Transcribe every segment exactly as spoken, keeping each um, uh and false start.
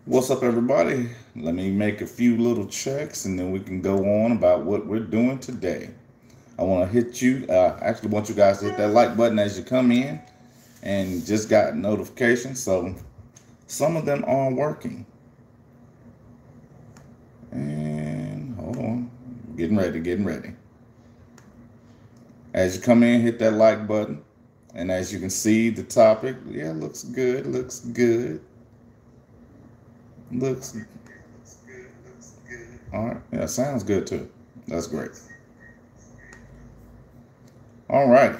What's up, everybody? Let me make a few little checks and then we can go on about what we're doing today. I want to hit you, uh, actually, want you guys to hit that like button as you come in and just got notifications. So some of them are working. And hold on, getting ready, getting ready. As you come in, hit that like button. And as you can see, the topic, yeah, looks good, looks good, looks all right. Yeah, sounds good too. That's great. All right.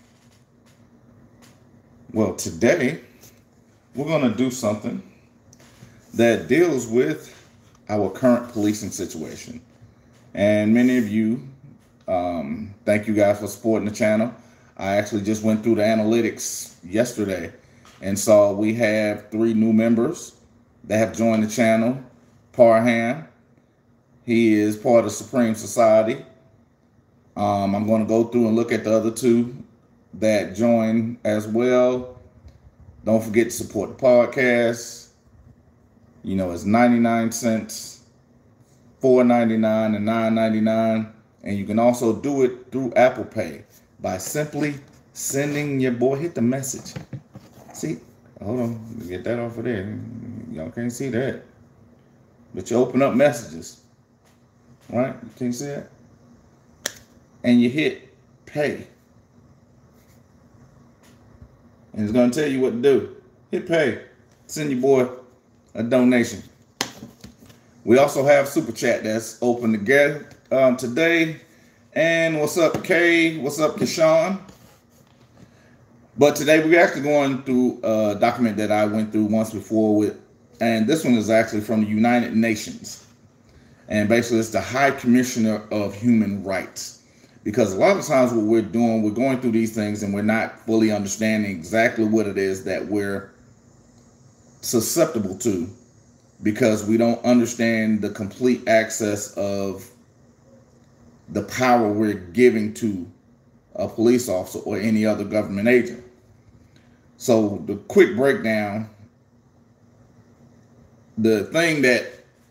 Well, today we're going to do something that deals with our current policing situation. And many of you, um, thank you guys for supporting the channel. I actually just went through the analytics yesterday and saw we have three new members that have joined the channel. Parham, he is part of Supreme Society. Um, I'm going to go through and look at the other two that join as well. Don't forget to support the podcast. You know, it's ninety-nine cents, four ninety-nine, and nine ninety-nine. And you can also do it through Apple Pay by simply sending your boy, hit the message. See, hold on, get that off of there. Y'all can't see that. But you open up messages, right? You can't see that? And you hit pay. And it's going to tell you what to do. Hit pay. Send your boy a donation. We also have Super Chat that's open together um, today. And what's up, Kay? What's up, Keshawn? But today we're actually going through a document that I went through once before with, and this one is actually from the United Nations. And basically it's the High Commissioner of Human Rights. Because a lot of times what we're doing, we're going through these things and we're not fully understanding exactly what it is that we're susceptible to, because we don't understand the complete access of the power we're giving to a police officer or any other government agent. So the quick breakdown, the thing that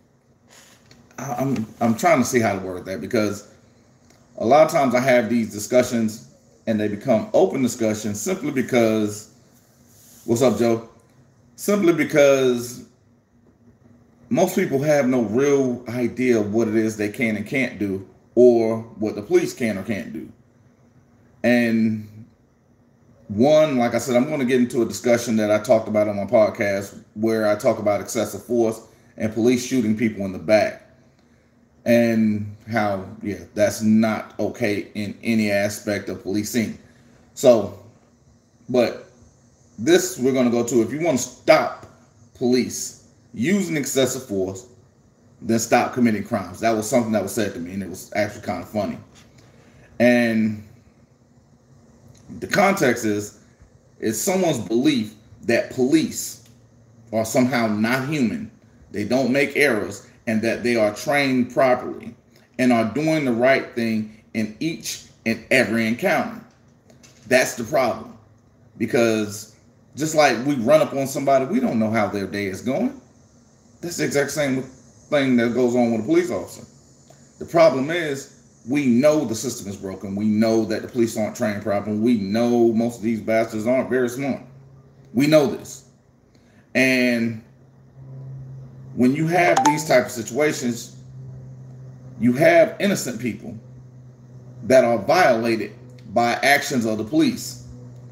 I'm I'm trying to see how to word that, because a lot of times I have these discussions and they become open discussions simply because, what's up, Joe? Simply because most people have no real idea of what it is they can and can't do, or what the police can or can't do. And one, like I said, I'm going to get into a discussion that I talked about on my podcast where I talk about excessive force and police shooting people in the back. And how, yeah, that's not okay in any aspect of policing. So, but this we're going to go to, if you want to stop police using excessive force, then stop committing crimes. That was something that was said to me, and it was actually kind of funny. And the context is, it's someone's belief that police are somehow not human, they don't make errors, and that they are trained properly and are doing the right thing in each and every encounter. That's the problem. Because just like we run up on somebody, we don't know how their day is going. That's the exact same thing that goes on with a police officer. The problem is, we know the system is broken. We know that the police aren't trained properly. We know most of these bastards aren't very smart. We know this. And when you have these type of situations, you have innocent people that are violated by actions of the police.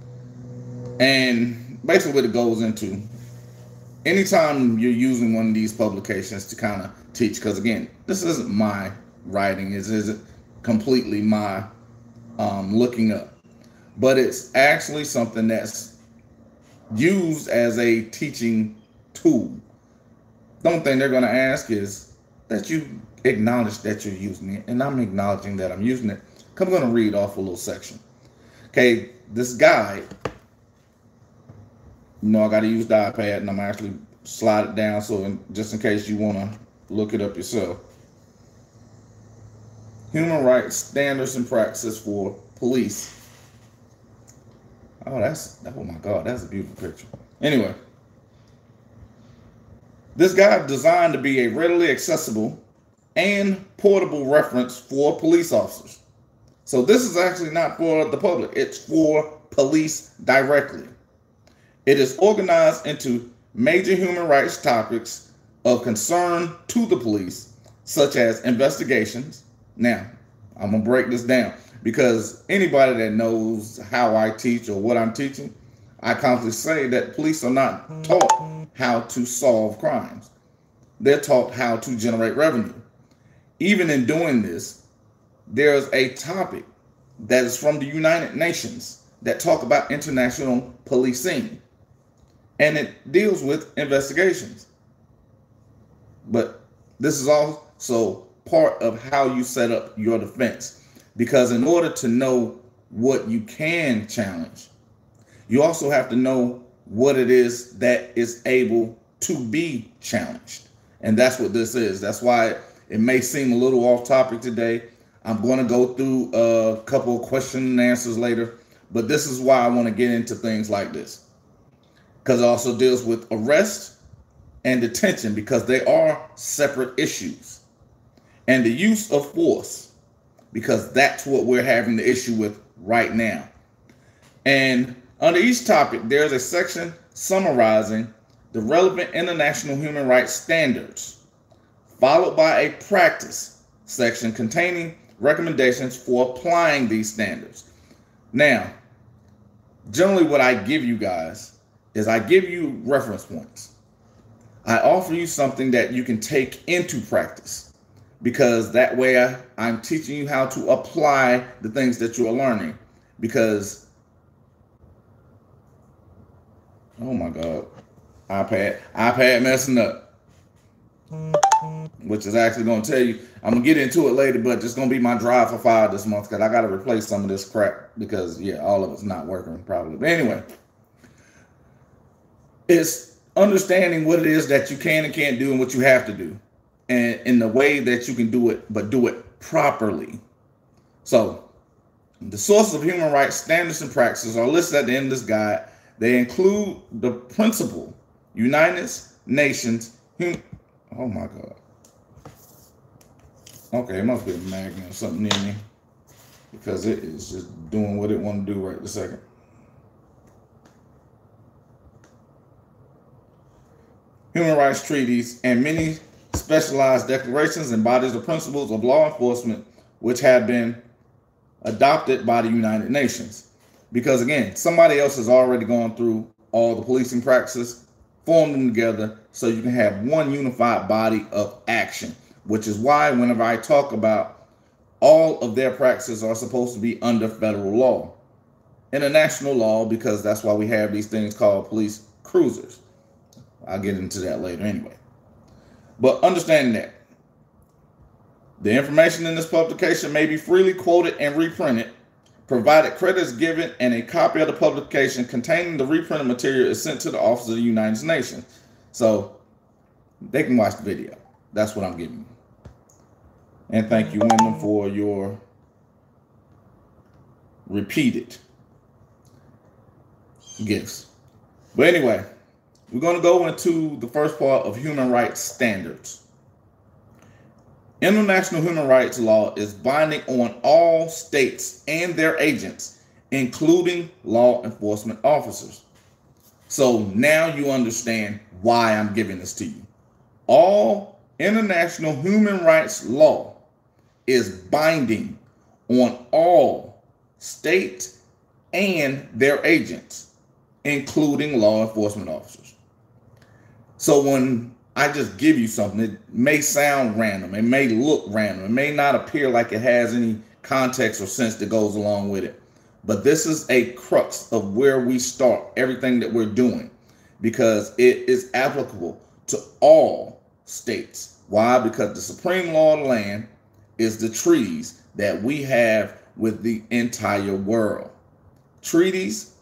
And basically what it goes into, anytime you're using one of these publications to kind of teach, because again, this isn't my writing, it isn't completely my um, looking up, but it's actually something that's used as a teaching tool. The only thing they're going to ask is that you acknowledge that you're using it, and I'm acknowledging that I'm using it. I'm going to read off a little section. Okay, this guide, you know, I got to use the iPad, and I'm actually slide it down so in, just in case you want to look it up yourself. Human rights standards and practices for police. Oh, that's, oh my God, that's a beautiful picture. Anyway, This guide is designed to be a readily accessible and portable reference for police officers. So this is actually not for the public. It's for police directly. It is organized into major human rights topics of concern to the police, such as investigations. Now, I'm going to break this down because anybody that knows how I teach or what I'm teaching, I constantly say that police are not taught how to solve crimes. They're taught how to generate revenue. Even in doing this, there's a topic that is from the United Nations that talk about international policing, and it deals with investigations. But this is also part of how you set up your defense, because in order to know what you can challenge, you also have to know what it is that is able to be challenged. And that's what this is. That's why it may seem a little off topic today. I'm going to go through a couple of question and answers later, but this is why I want to get into things like this, because it also deals with arrest and detention, because they are separate issues, and the use of force, because that's what we're having the issue with right now. And under each topic, there's a section summarizing the relevant international human rights standards, followed by a practice section containing recommendations for applying these standards. Now, generally what I give you guys is I give you reference points. I offer you something that you can take into practice, because that way I, I'm teaching you how to apply the things that you are learning. Because, oh my God, iPad, iPad messing up, which is actually going to tell you, I'm going to get into it later, but it's going to be my drive for fire this month, because I got to replace some of this crap, because, yeah, all of it's not working probably. But anyway, it's understanding what it is that you can and can't do and what you have to do, and in the way that you can do it, but do it properly. So the sources of human rights standards and practices are listed at the end of this guide. They include the principle, United Nations, hum- oh my God. Okay, it must be a magnet or something near me, because it is just doing what it want to do right this second. Human rights treaties and many specialized declarations and bodies of principles of law enforcement which have been adopted by the United Nations. Because again, somebody else has already gone through all the policing practices, formed them together so you can have one unified body of action, which is why whenever I talk about all of their practices are supposed to be under federal law, international law, because that's why we have these things called police cruisers. I'll get into that later anyway. But understanding that the information in this publication may be freely quoted and reprinted, provided credit is given, and a copy of the publication containing the reprinted material is sent to the Office of the United Nations. So they can watch the video. That's what I'm giving you. And thank you, women, for your repeated gifts. But anyway, we're going to go into the first part of human rights standards. International human rights law is binding on all states and their agents, including law enforcement officers. So now you understand why I'm giving this to you. All international human rights law is binding on all states and their agents, including law enforcement officers. So when I just give you something, it may sound random, it may look random, it may not appear like it has any context or sense that goes along with it. But this is a crux of where we start everything that we're doing, because it is applicable to all states. Why? Because the supreme law of the land is the treaties that we have with the entire world. Treaties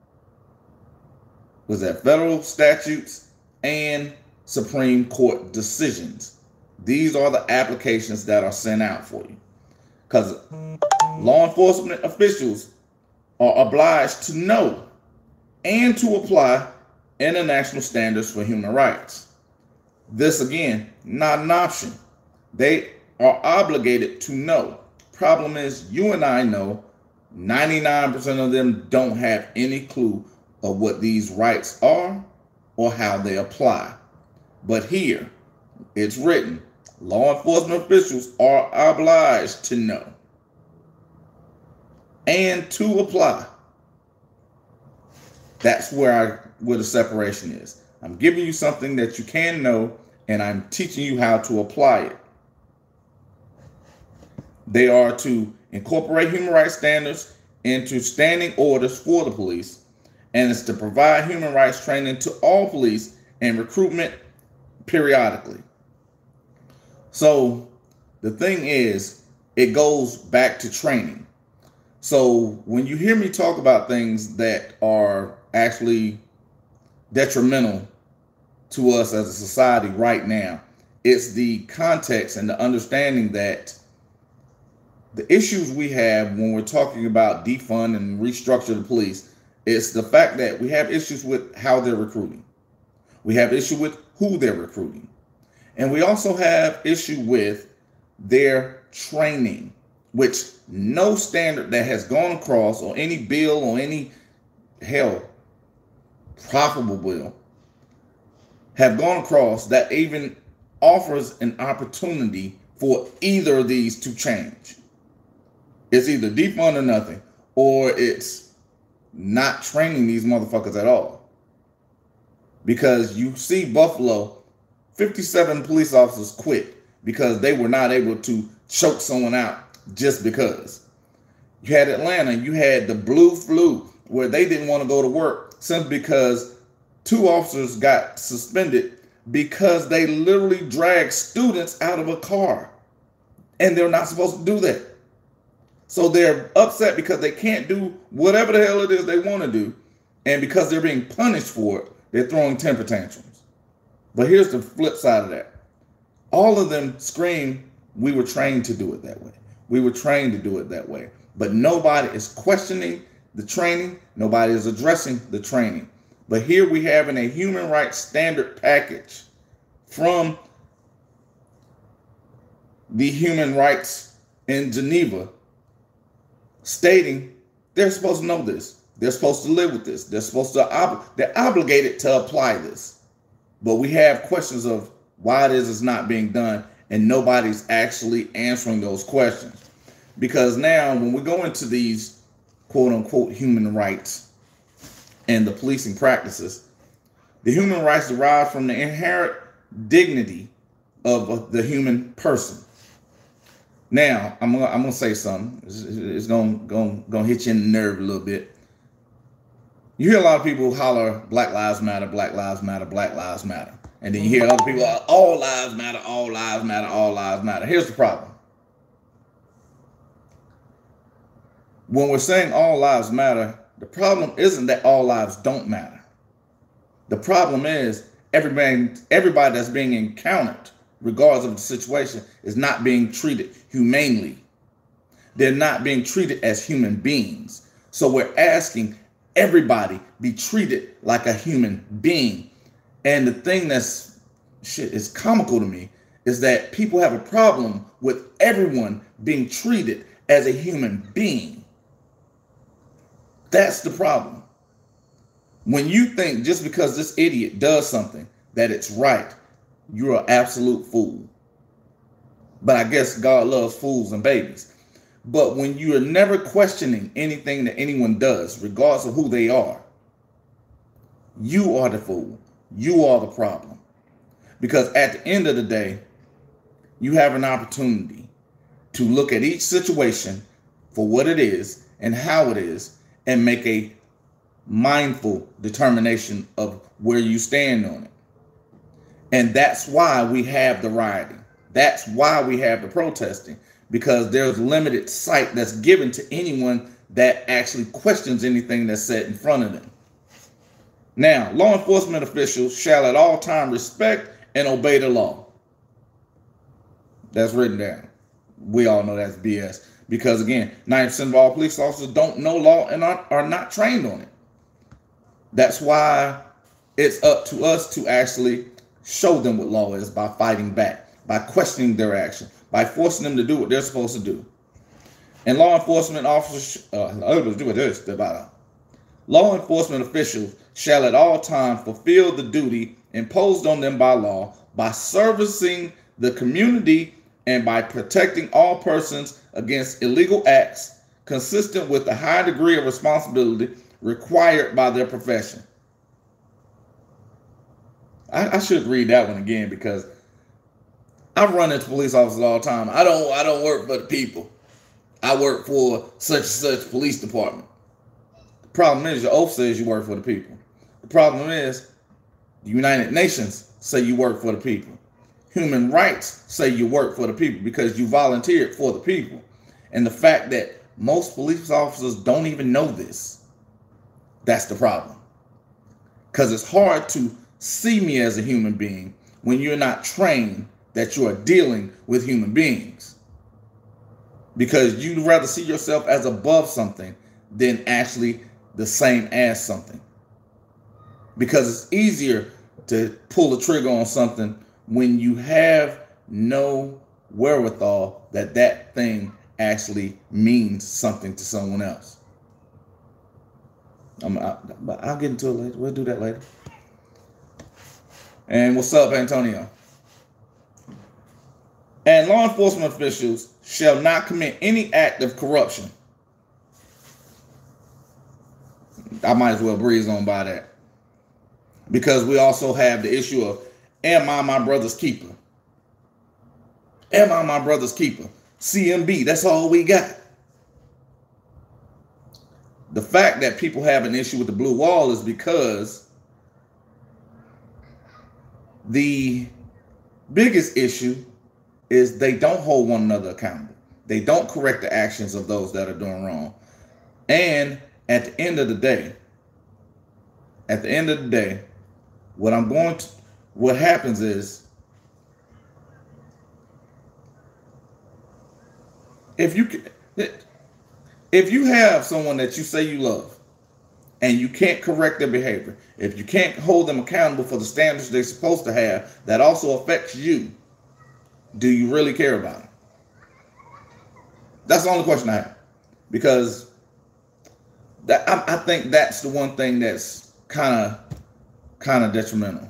was that federal statutes and Supreme Court decisions. These are the applications that are sent out for you, because law enforcement officials are obliged to know and to apply international standards for human rights. This again, not an option. They are obligated to know. Problem is, you and I know ninety-nine percent of them don't have any clue of what these rights are or how they apply. But here, it's written, law enforcement officials are obliged to know and to apply. That's where I where the separation is. I'm giving you something that you can know, and I'm teaching you how to apply it. They are to incorporate human rights standards into standing orders for the police, and it's to provide human rights training to all police and recruitment periodically. So the thing is, it goes back to training. So when you hear me talk about things that are actually detrimental to us as a society right now, it's the context and the understanding that the issues we have when we're talking about defund and restructure the police, it's the fact that we have issues with how they're recruiting. We have issue with who they're recruiting. And we also have issue with their training, which no standard that has gone across, or any bill or any, hell, profitable bill, have gone across that even offers an opportunity for either of these to change. It's either defund or nothing, or it's not training these motherfuckers at all. Because you see Buffalo, fifty-seven police officers quit because they were not able to choke someone out just because. You had Atlanta, you had the blue flu, where they didn't want to go to work simply because two officers got suspended because they literally dragged students out of a car. And they're not supposed to do that. So they're upset because they can't do whatever the hell it is they want to do. And because they're being punished for it, they're throwing temper tantrums. But here's the flip side of that. All of them scream, we were trained to do it that way. We were trained to do it that way. But nobody is questioning the training. Nobody is addressing the training. But here we have in a human rights standard package from the human rights in Geneva, stating they're supposed to know this. They're supposed to live with this. They're supposed to, ob- they're obligated to apply this. But we have questions of why it is it's not being done, and nobody's actually answering those questions. Because now when we go into these quote unquote human rights and the policing practices, the human rights derive from the inherent dignity of the human person. Now, I'm gonna, I'm gonna say something. It's, it's gonna, gonna, gonna hit you in the nerve a little bit. You hear a lot of people holler, Black Lives Matter, Black Lives Matter, Black Lives Matter. And then you hear other people, all lives matter, all lives matter, all lives matter. Here's the problem. When we're saying all lives matter, the problem isn't that all lives don't matter. The problem is everybody, everybody that's being encountered, regardless of the situation, is not being treated humanely. They're not being treated as human beings. So we're asking everybody be treated like a human being. And the thing that's shit is comical to me is that people have a problem with everyone being treated as a human being. That's the problem. When you think just because this idiot does something that it's right, you're an absolute fool. But I guess God loves fools and babies. But when you are never questioning anything that anyone does, regardless of who they are, you are the fool. You are the problem. Because at the end of the day, you have an opportunity to look at each situation for what it is and how it is and make a mindful determination of where you stand on it. And that's why we have the rioting. That's why we have the protesting, because there's limited sight that's given to anyone that actually questions anything that's said in front of them. Now, law enforcement officials shall at all times respect and obey the law. That's written down. We all know that's B S. Because again, ninety percent of all police officers don't know law and are, are not trained on it. That's why it's up to us to actually show them what law is by fighting back, by questioning their action, by forcing them to do what they're supposed to do. And law enforcement officers, uh, law enforcement officials shall at all times fulfill the duty imposed on them by law by servicing the community and by protecting all persons against illegal acts consistent with the high degree of responsibility required by their profession. I, I should read that one again because I run into police officers all the time. I don't I don't work for the people. I work for such and such police department. The problem is your oath says you work for the people. The problem is the United Nations say you work for the people. Human rights say you work for the people because you volunteered for the people. And the fact that most police officers don't even know this, that's the problem. Because it's hard to see me as a human being when you're not trained that you are dealing with human beings. Because you'd rather see yourself as above something than actually the same as something. Because it's easier to pull the trigger on something when you have no wherewithal that that thing actually means something to someone else. I'm, I, I'll get into it later. We'll do that later. And what's up, Antonio? And law enforcement officials shall not commit any act of corruption. I might as well breeze on by that. Because we also have the issue of, am I my brother's keeper? Am I my brother's keeper? C M B, that's all we got. The fact that people have an issue with the blue wall is because the biggest issue is they don't hold one another accountable. They don't correct the actions of those that are doing wrong. And at the end of the day, at the end of the day, what I'm going to, what happens is, if you if you have someone that you say you love and you can't correct their behavior, if you can't hold them accountable for the standards they're supposed to have, that also affects you, do you really care about them? That's the only question I have. Because that I, I think that's the one thing that's kind of kind of detrimental.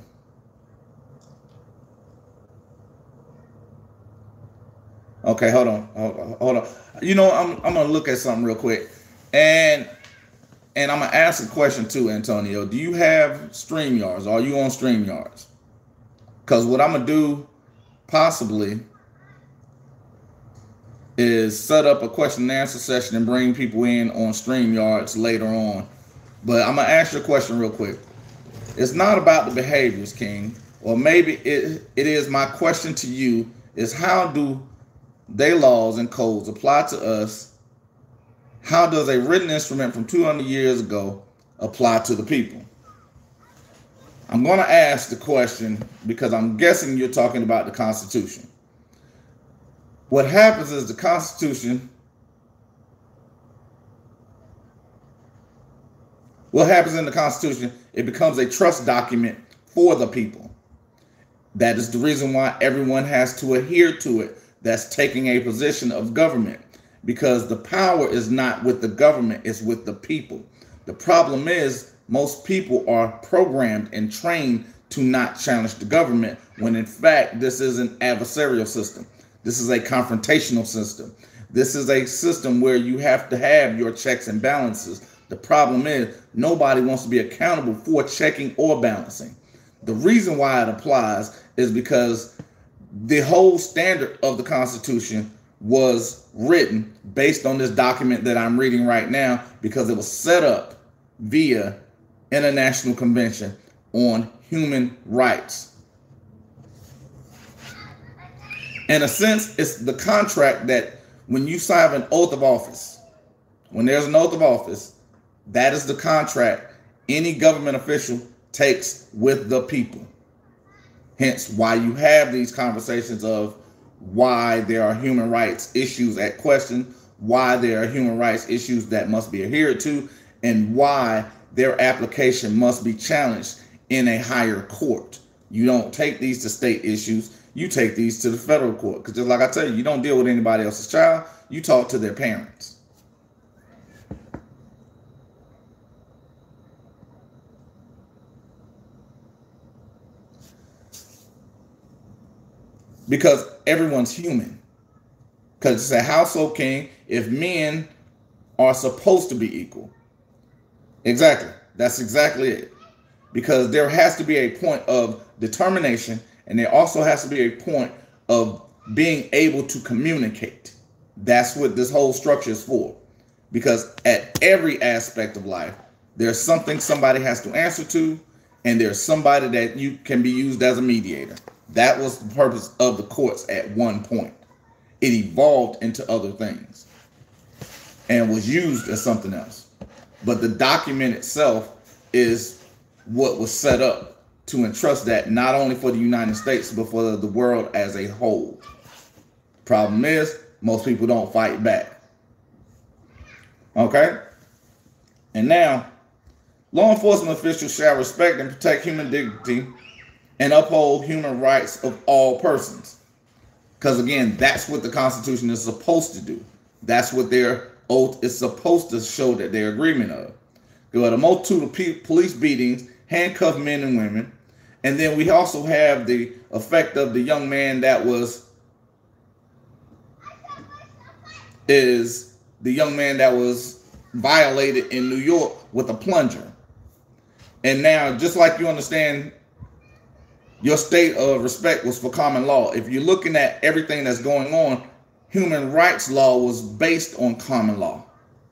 Okay, hold on, hold, hold on. You know, I'm I'm gonna look at something real quick, and and I'm gonna ask a question too, Antonio. Do you have StreamYards? Are you on StreamYards? Because what I'm gonna do, possibly, is set up a question and answer session and bring people in on StreamYards later on. But I'm gonna ask you a question real quick. It's not about the behaviors, King, or maybe it it is. My question to you is, how do their laws and codes apply to us? How does a written instrument from two hundred years ago apply to the people? I'm going to ask the question because I'm guessing you're talking about the Constitution. What happens is the Constitution, what happens in the Constitution, it becomes a trust document for the people. That is the reason why everyone has to adhere to it that's taking a position of government, because the power is not with the government, it's with the people. The problem is most people are programmed and trained to not challenge the government, when in fact this is an adversarial system. This is a confrontational system. This is a system where you have to have your checks and balances. The problem is nobody wants to be accountable for checking or balancing. The reason why it applies is because the whole standard of the Constitution was written based on this document that I'm reading right now, because it was set up via International Convention on Human Rights. In a sense, it's the contract that when you sign an oath of office, when there's an oath of office, that is the contract any government official takes with the people. Hence why you have these conversations of why there are human rights issues at question, why there are human rights issues that must be adhered to, and why their application must be challenged in a higher court. You don't take these to state issues. You take these to the federal court. Because just like I tell you, you don't deal with anybody else's child. You talk to their parents. Because everyone's human. Because it's a household king if men are supposed to be equal. Exactly. That's exactly it. Because there has to be a point of determination, and there also has to be a point of being able to communicate. That's what this whole structure is for. Because at every aspect of life, there's something somebody has to answer to, and there's somebody that you can be used as a mediator. That was the purpose of the courts at one point. It evolved into other things and was used as something else. But the document itself is what was set up to entrust that not only for the United States, but for the world as a whole. Problem is, most people don't fight back. Okay? And now, law enforcement officials shall respect and protect human dignity and uphold human rights of all persons. Because again, that's what the Constitution is supposed to do. That's what their oath is supposed to show that their agreement of. There are a multitude of pe- police beatings, handcuffed men and women. And then we also have the effect of the young man that was, is the young man that was violated in New York with a plunger. And now, just like you understand, your state of respect was for common law. If you're looking at everything that's going on, human rights law was based on common law.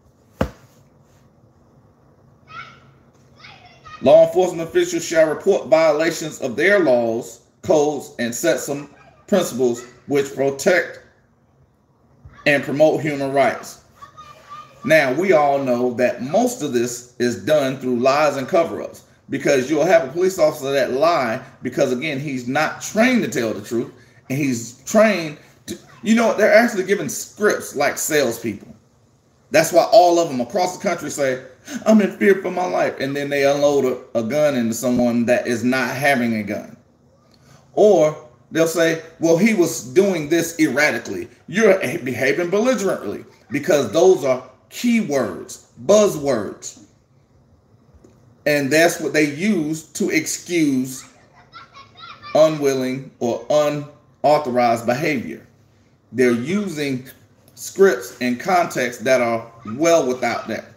Law enforcement officials shall report violations of their laws, codes, and set some principles which protect and promote human rights. Now, we all know that most of this is done through lies and cover-ups, because you'll have a police officer that lie because, again, he's not trained to tell the truth, and he's trained to, you know, they're actually giving scripts like salespeople. That's why all of them across the country say, I'm in fear for my life. And then they unload a, a gun into someone that is not having a gun. Or they'll say, well, he was doing this erratically. You're behaving belligerently, because those are keywords, buzzwords. And that's what they use to excuse unwilling or unauthorized behavior. They're using scripts and contexts that are well without that.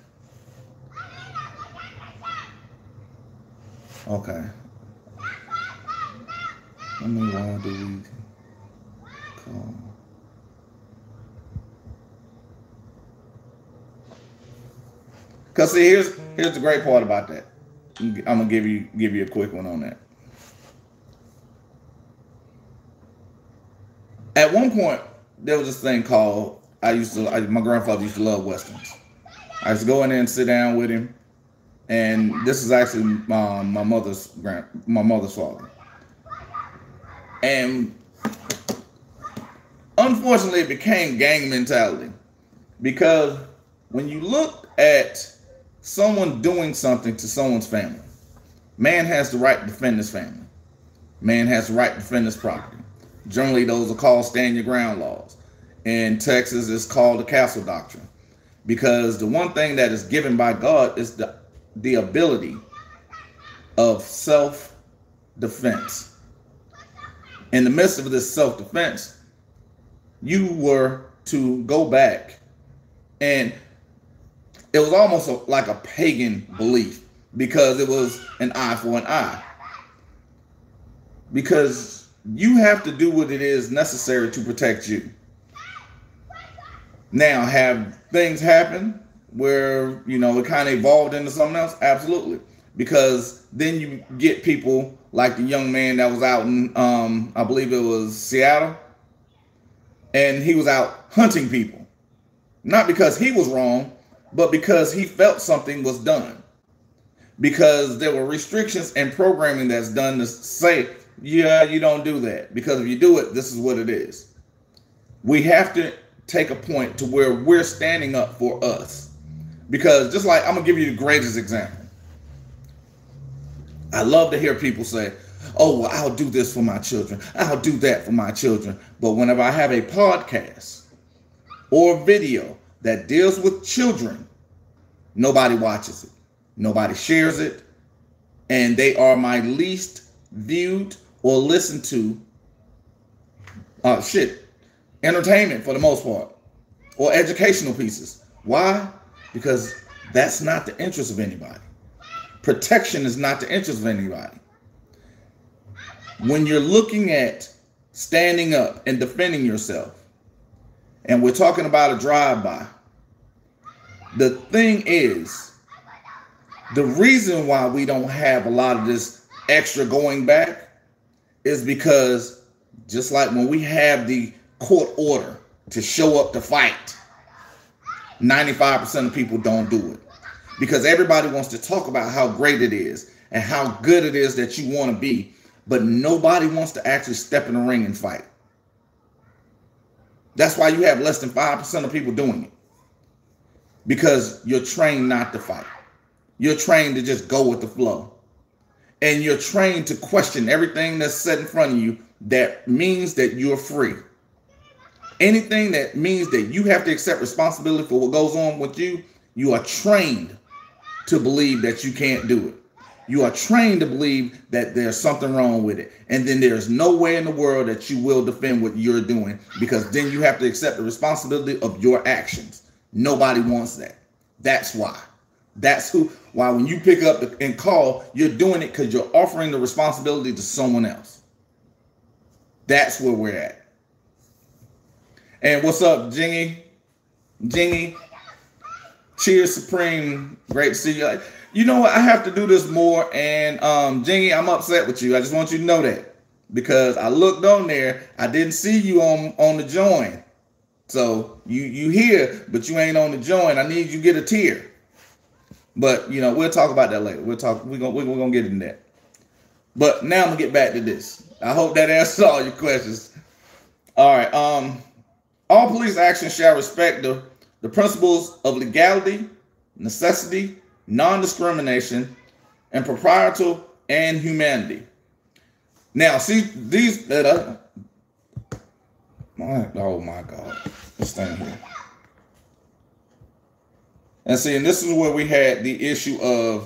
Okay. I mean, why do we call? Because see, here's here's the great part about that. I'm gonna give you give you a quick one on that. At one point, there was this thing called, I used to, I, my grandfather used to love Westerns. I used to go in there and sit down with him. And this is actually my, my mother's grand, my mother's father. And unfortunately, it became gang mentality. Because when you look at someone doing something to someone's family, man has the right to defend his family. Man has the right to defend his property. Generally, those are called stand your ground laws. In Texas, it's called the Castle Doctrine. Because the one thing that is given by God is the, the ability of self-defense. In the midst of this self-defense, you were to go back, and it was almost a, like a pagan belief, because it was an eye for an eye. Because you have to do what it is necessary to protect you. Now, have things happen where, you know, it kind of evolved into something else? Absolutely. Because then you get people like the young man that was out in, um, I believe it was Seattle, and he was out hunting people. Not because he was wrong, but because he felt something was done. Because there were restrictions and programming that's done to say, yeah, you don't do that. Because if you do it, this is what it is. We have to take a point to where we're standing up for us. Because just like, I'm going to give you the greatest example. I love to hear people say, Oh, well, I'll do this for my children. I'll do that for my children. But whenever I have a podcast or video that deals with children, nobody watches it. Nobody shares it. And they are my least viewed or listened to uh, shit, entertainment for the most part, or educational pieces. Why? Because that's not the interest of anybody. Protection is not the interest of anybody. When you're looking at standing up and defending yourself, and we're talking about a drive-by, the thing is, the reason why we don't have a lot of this extra going back is because just like when we have the court order to show up to fight, ninety-five percent of people don't do it because everybody wants to talk about how great it is and how good it is that you want to be, but nobody wants to actually step in the ring and fight. That's why you have less than five percent of people doing it, because you're trained not to fight. You're trained to just go with the flow. And you're trained to question everything that's set in front of you that means that you're free. Anything that means that you have to accept responsibility for what goes on with you, you are trained to believe that you can't do it. You are trained to believe that there's something wrong with it. And then there's no way in the world that you will defend what you're doing, because then you have to accept the responsibility of your actions. Nobody wants that. That's why. That's who, why when you pick up and call, you're doing it because you're offering the responsibility to someone else. That's where we're at. And what's up, Jingy? Jingy? Cheers, Supreme. Great to see you. You know what? I have to do this more. And um, Jingy, I'm upset with you. I just want you to know that. Because I looked on there. I didn't see you on, on the join. So you, you here, but you ain't on the join. I need you to get a tier. But, you know, we'll talk about that later. We'll talk. We're going we're gonna get in that. But now I'm going to get back to this. I hope that answers all your questions. All right. Um, all police actions shall respect the, the principles of legality, necessity, non-discrimination, and proprietor and humanity. Now, see, these that uh, oh my God, this thing here. And see, and this is where we had the issue of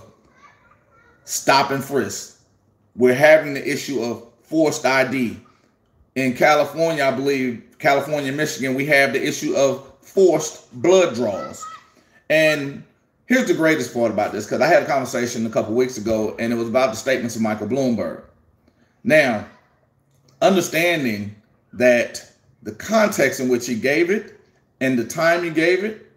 stop and frisk. We're having the issue of forced I D. In California, I believe, California, Michigan, we have the issue of forced blood draws. And here's the greatest part about this, because I had a conversation a couple weeks ago, and it was about the statements of Michael Bloomberg. Now, understanding that the context in which he gave it and the time he gave it,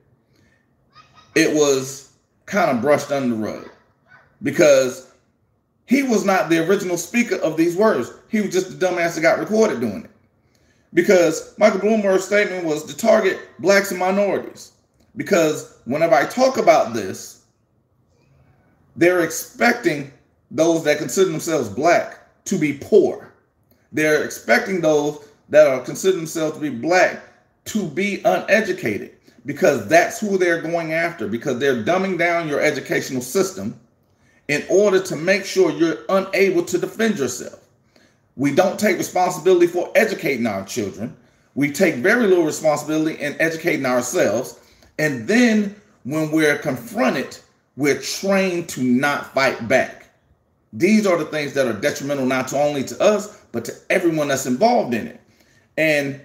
it was kind of brushed under the rug, because he was not the original speaker of these words. He was just the dumbass that got recorded doing it. Because Michael Bloomberg's statement was to target blacks and minorities. Because whenever I talk about this, they're expecting those that consider themselves black to be poor. They're expecting those that are consider themselves to be black to be uneducated, because that's who they're going after, because they're dumbing down your educational system in order to make sure you're unable to defend yourself. We don't take responsibility for educating our children. We take very little responsibility in educating ourselves. And then when we're confronted, we're trained to not fight back. These are the things that are detrimental not only to us, but to everyone that's involved in it. And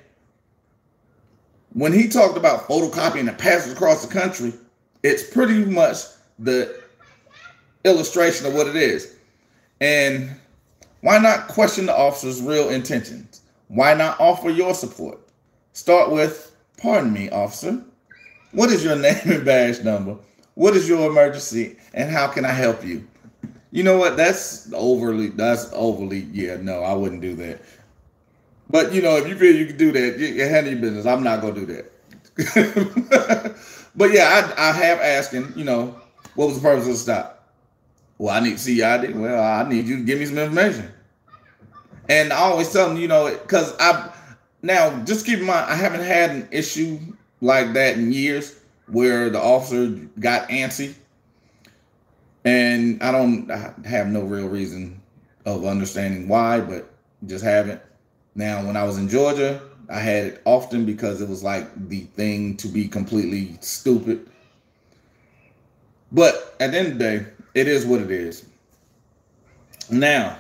when he talked about photocopying the passes across the country, it's pretty much the illustration of what it is. And why not question the officer's real intentions? Why not offer your support? Start with, pardon me, officer. What is your name and badge number? What is your emergency? And how can I help you? You know what? That's overly, that's overly, yeah, no, I wouldn't do that. But, you know, if you feel you can do that, you, you handle your business. I'm not going to do that. But, yeah, I, I have asking, you know, what was the purpose of the stop? Well, I need to see your I D. Well, I need you to give me some information. And I always tell them, you know, because I, now, just keep in mind, I haven't had an issue like that in years where the officer got antsy. And I don't I have no real reason. of understanding why, but just haven't. Now, when I was in Georgia, I had it often because it was like the thing to be completely stupid. But at the end of the day, it is what it is. Now,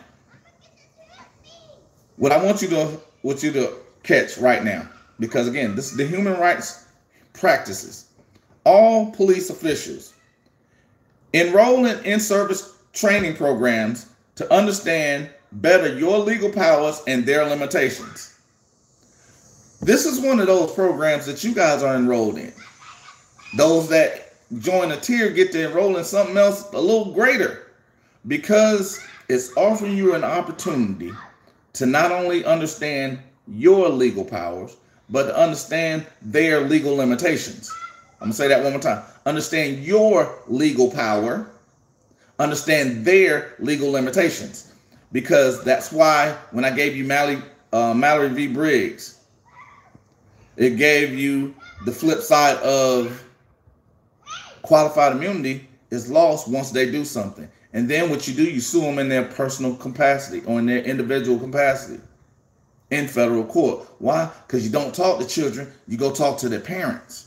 what I want you to want you to catch right now, because again, this is the human rights practices. All police officials enroll in in-service training programs to understand better your legal powers and their limitations. This is one of those programs that you guys are enrolled in. Those that join a tier get to enroll in something else a little greater, because it's offering you an opportunity to not only understand your legal powers, but to understand their legal limitations. I'm gonna say that one more time. Understand your legal power, understand their legal limitations. Because that's why when I gave you Mallory, uh, Mallory v. Briggs, it gave you the flip side of qualified immunity is lost once they do something. And then what you do, you sue them in their personal capacity or in their individual capacity in federal court. Why? Because you don't talk to children, you go talk to their parents.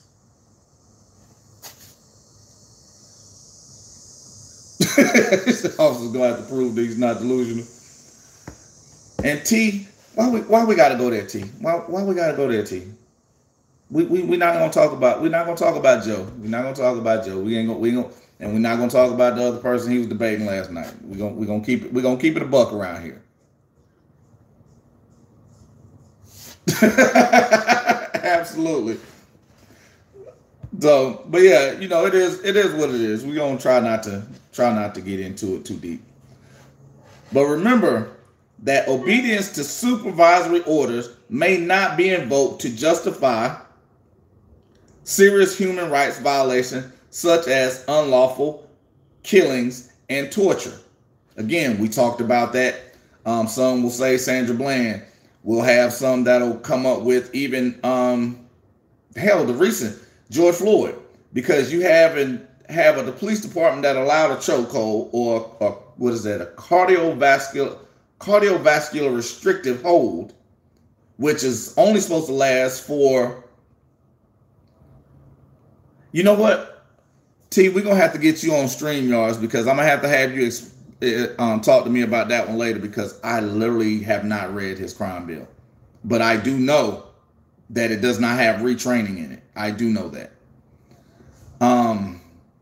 The officer's gonna have to prove that he's not delusional. And T, why we why we gotta go there, T? Why why we gotta go there, T? We we we're not gonna talk about we're not gonna talk about Joe. We're not gonna talk about Joe. We ain't gonna we gonna and we're not gonna talk about the other person he was debating last night. We're gonna we're gonna keep it we're gonna keep it a buck around here. Absolutely. So, but yeah, you know, it is it is what it is. We're gonna try not to try not to get into it too deep. But remember that obedience to supervisory orders may not be invoked to justify serious human rights violations such as unlawful killings and torture. Again, we talked about that. Um, some will say Sandra Bland. We'll have some that'll come up with even um, hell, the recent George Floyd, because you have an have a the police department that allowed a chokehold or, or what is that, a cardiovascular cardiovascular restrictive hold, which is only supposed to last for, you know what, T, we're gonna have to get you on StreamYards, because I'm gonna have to have you um, talk to me about that one later, because I literally have not read his crime bill, but I do know that it does not have retraining in it. I do know that. Um,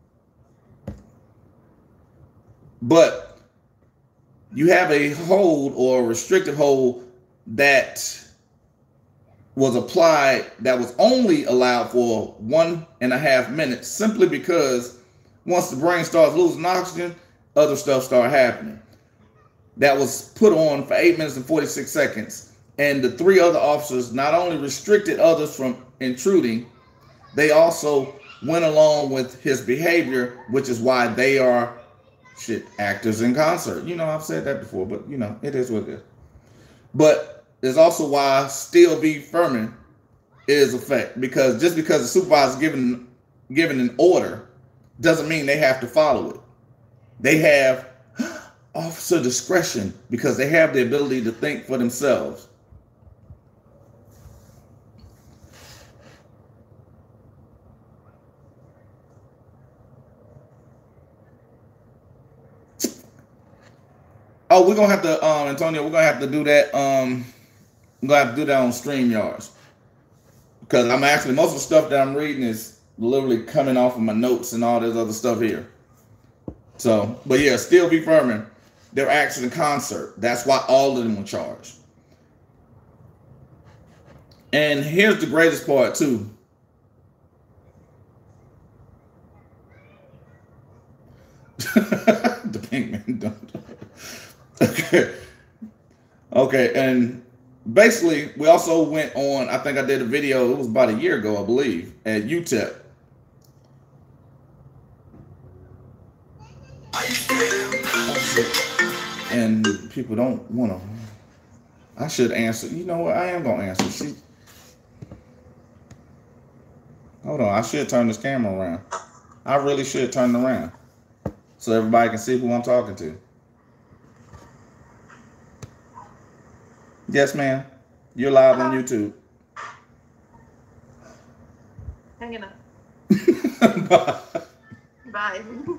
but you have a hold or a restrictive hold that was applied that was only allowed for one and a half minutes, simply because once the brain starts losing oxygen, other stuff started happening. That was put on for eight minutes and forty-six seconds. And the three other officers not only restricted others from intruding, they also went along with his behavior, which is why they are shit actors in concert. You know, I've said that before, but you know, it is what it is. But it's also why Steele v. Furman is a fact, because just because the supervisor given given an order doesn't mean they have to follow it. They have officer discretion because they have the ability to think for themselves. Oh, we're gonna have to, um, Antonio. We're gonna have to do that. Um, we're gonna have to do that on StreamYards, because I'm actually most of the stuff that I'm reading is literally coming off of my notes and all this other stuff here. So, but yeah, Steele v. Furman, they're acting in concert. That's why all of them were charged. And here's the greatest part too. The Pinkman don't. Okay. Okay, and basically, we also went on, I think I did a video, it was about a year ago, I believe, at U T E P. And people don't want to. I should answer. You know what? I am going to answer. She, hold on. I should turn this camera around. I really should turn it around so everybody can see who I'm talking to. Yes, ma'am. You're live on YouTube. Hanging up. Bye. Bye.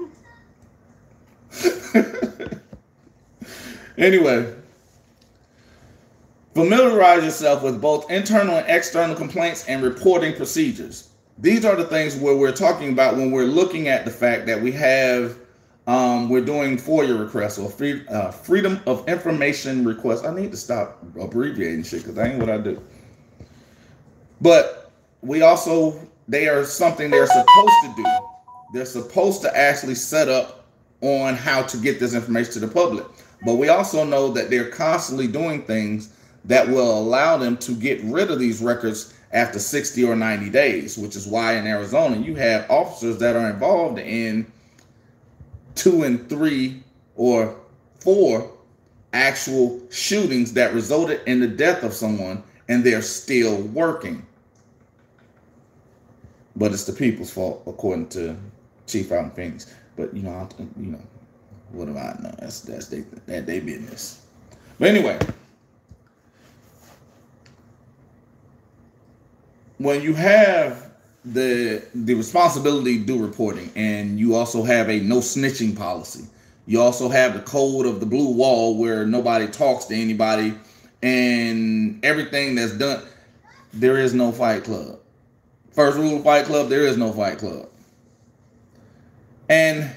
Anyway, familiarize yourself with both internal and external complaints and reporting procedures. These are the things where we're talking about when we're looking at the fact that we have, um, we're doing FOIA requests or free, uh, Freedom of Information requests. I need to stop abbreviating shit because that ain't what I do. But we also, they are something they're supposed to do. They're supposed to actually set up on how to get this information to the public. But we also know that they're constantly doing things that will allow them to get rid of these records after sixty or ninety days, which is why in Arizona you have officers that are involved in two and three or four actual shootings that resulted in the death of someone, and they're still working. But it's the people's fault, according to Chief out in Phoenix. But you know, I, you know, what do I know? That's that's they that they business. But anyway, when you have the the responsibility to do reporting, and you also have a no snitching policy, you also have the code of the blue wall where nobody talks to anybody, and everything that's done, there is no fight club. First rule of Fight Club, there is no Fight Club. And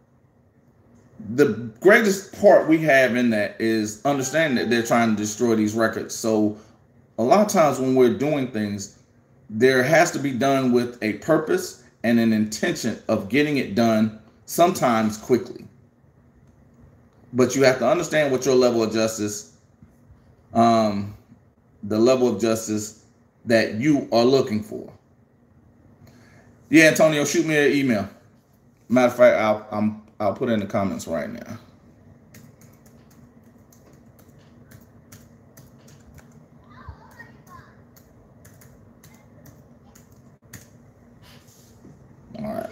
the greatest part we have in that is understanding that they're trying to destroy these records. So a lot of times when we're doing things, there has to be done with a purpose and an intention of getting it done, sometimes quickly. But you have to understand what your level of justice, um, the level of justice that you are looking for. Yeah, Antonio, shoot me an email. Matter of fact, I'll I'm, I'll put it in the comments right now. All right.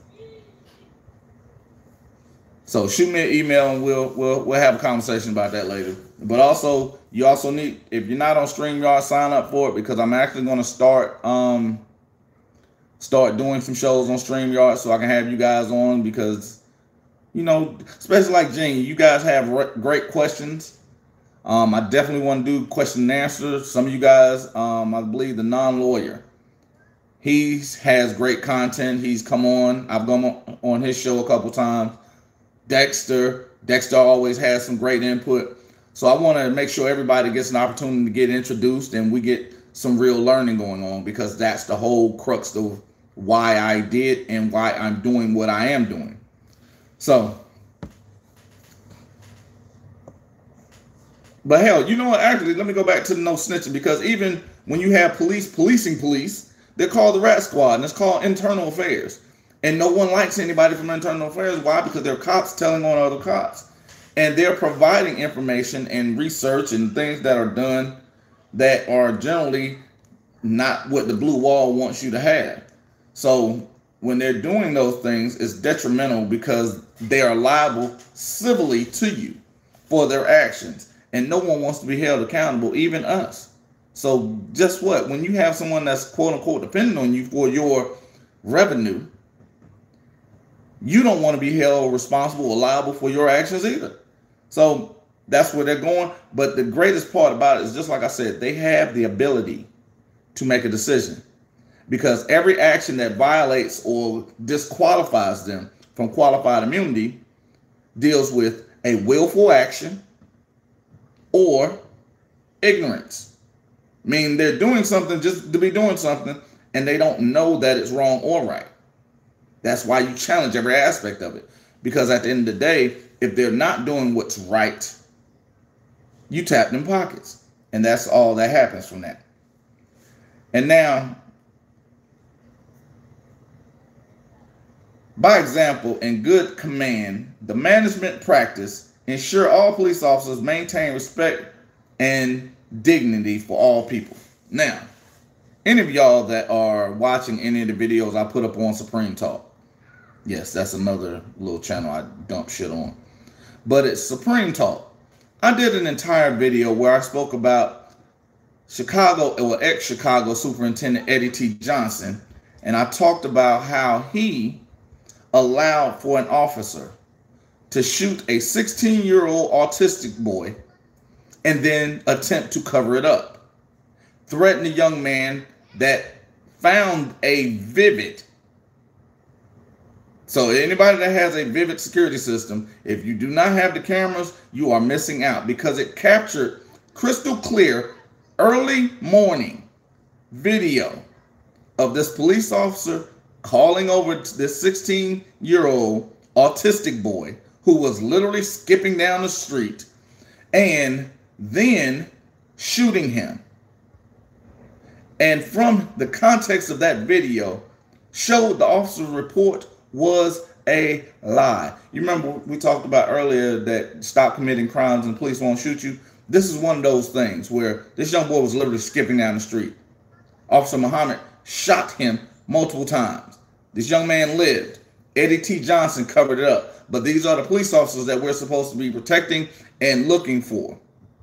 So shoot me an email and we'll we'll we'll have a conversation about that later. But also, you also need, if you're not on StreamYard, sign up for it, because I'm actually going to start um. start doing some shows on StreamYard so I can have you guys on, because, you know, especially like Gene, you guys have re- great questions. Um, I definitely want to do question and answer. Some of you guys, um, I believe the non-lawyer, he has great content. He's come on. I've gone on his show a couple times. Dexter, Dexter always has some great input. So I want to make sure everybody gets an opportunity to get introduced and we get some real learning going on, because that's the whole crux of why I did and why I'm doing what I am doing. So, but hell, you know what? Actually, let me go back to the no snitching, because even when you have police policing police, they're called the Rat Squad, and it's called internal affairs. And no one likes anybody from internal affairs. Why? Because they're cops telling on other cops. And they're providing information and research and things that are done that are generally not what the blue wall wants you to have. So when they're doing those things, it's detrimental, because they are liable civilly to you for their actions. And no one wants to be held accountable, even us. So just what? When you have someone that's quote unquote dependent on you for your revenue, you don't want to be held responsible or liable for your actions either. So that's where they're going. But the greatest part about it is, just like I said, they have the ability to make a decision, because every action that violates or disqualifies them from qualified immunity deals with a willful action or ignorance. Meaning they're doing something just to be doing something, and they don't know that it's wrong or right. That's why you challenge every aspect of it, because at the end of the day, if they're not doing what's right, you tap them pockets, and that's all that happens from that. And now, by example and good command, the management practice ensure all police officers maintain respect and dignity for all people. Now, any of y'all that are watching any of the videos I put up on Supreme Talk, yes, that's another little channel I dump shit on, but it's Supreme Talk. I did an entire video where I spoke about Chicago, or ex-Chicago Superintendent Eddie T. Johnson, and I talked about how he allowed for an officer to shoot a sixteen-year-old autistic boy and then attempt to cover it up. Threaten a young man that found a Vivid. So anybody that has a Vivid security system, if you do not have the cameras, you are missing out, because it captured crystal clear early morning video of this police officer calling over this sixteen-year-old autistic boy who was literally skipping down the street and then shooting him. And from the context of that video, showed the officer's report was a lie. You remember we talked about earlier that stop committing crimes and police won't shoot you? This is one of those things where this young boy was literally skipping down the street. Officer Muhammad shot him multiple times. This young man lived. Eddie T. Johnson covered it up. But these are the police officers that we're supposed to be protecting and looking for.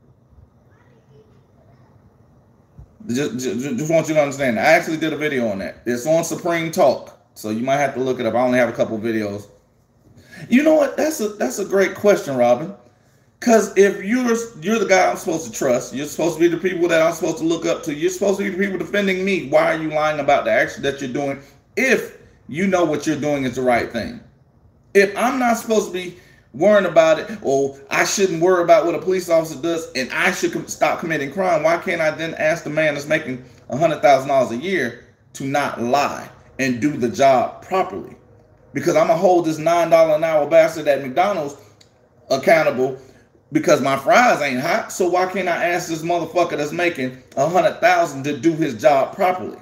Just, just, just want you to understand. I actually did a video on that. It's on Supreme Talk, so you might have to look it up. I only have a couple videos. You know what? That's a that's a great question, Robin. Because if you're you're the guy I'm supposed to trust, you're supposed to be the people that I'm supposed to look up to. You're supposed to be the people defending me. Why are you lying about the action that you're doing if you know what you're doing is the right thing? If I'm not supposed to be worrying about it, or I shouldn't worry about what a police officer does, and I should stop committing crime, why can't I then ask the man that's making one hundred thousand dollars a year to not lie and do the job properly? Because I'm going to hold this nine dollars an hour bastard at McDonald's accountable because my fries ain't hot. So why can't I ask this motherfucker that's making one hundred thousand dollars to do his job properly?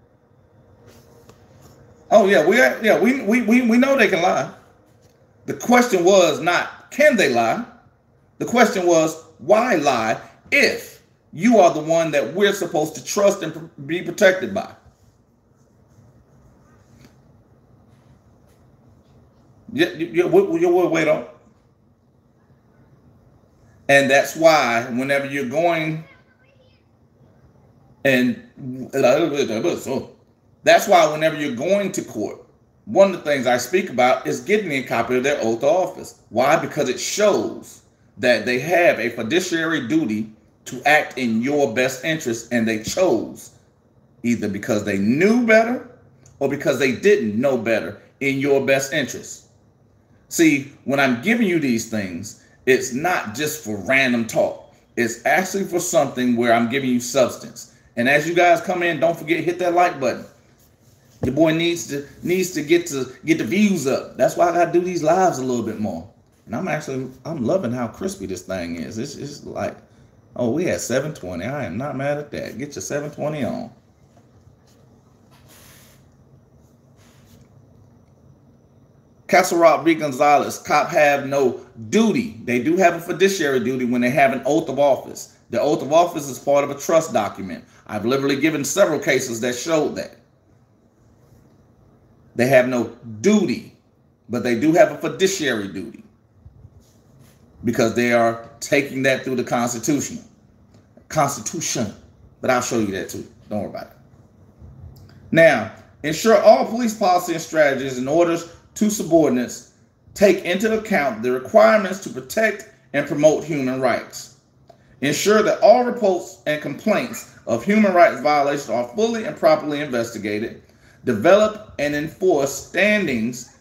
Oh, yeah, we yeah we, we, we, we know they can lie. The question was not, can they lie? The question was, why lie if you are the one that we're supposed to trust and be protected by? Yeah, yeah, we'll wait on. And that's why whenever you're going and that's why whenever you're going to court, one of the things I speak about is getting a copy of their oath of office. Why? Because it shows that they have a fiduciary duty to act in your best interest, and they chose either because they knew better or because they didn't know better in your best interest. See, when I'm giving you these things, it's not just for random talk. It's actually for something where I'm giving you substance. And as you guys come in, don't forget, hit that like button. Your boy needs to needs to get to get the views up. That's why I gotta do these lives a little bit more. And I'm actually I'm loving how crispy this thing is. It's it's like, oh, we had seven twenty. I am not mad at that. Get your seven twenty on. Castle Rock v. Gonzalez, cop have no duty. They do have a fiduciary duty when they have an oath of office. The oath of office is part of a trust document. I've literally given several cases that showed that. They have no duty, but they do have a fiduciary duty because they are taking that through the Constitution. Constitution. But I'll show you that too. Don't worry about it. Now, ensure all police policy and strategies and orders to subordinates take into account the requirements to protect and promote human rights. Ensure that all reports and complaints of human rights violations are fully and properly investigated. Develop and enforce standings,